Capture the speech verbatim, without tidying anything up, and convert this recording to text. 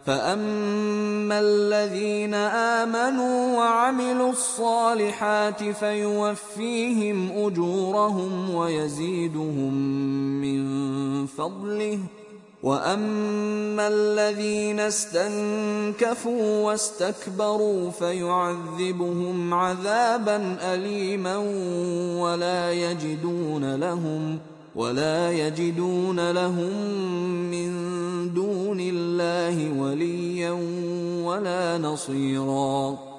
فأما الذين آمنوا وعملوا الصالحات فيوفيهم أجورهم ويزيدهم من فضله، وأما الذين استنكفوا واستكبروا فيعذبهم عذابا أليما ولا يجدون لهم ولا يجدون لهم من دون الله وليا ولا نصيرا.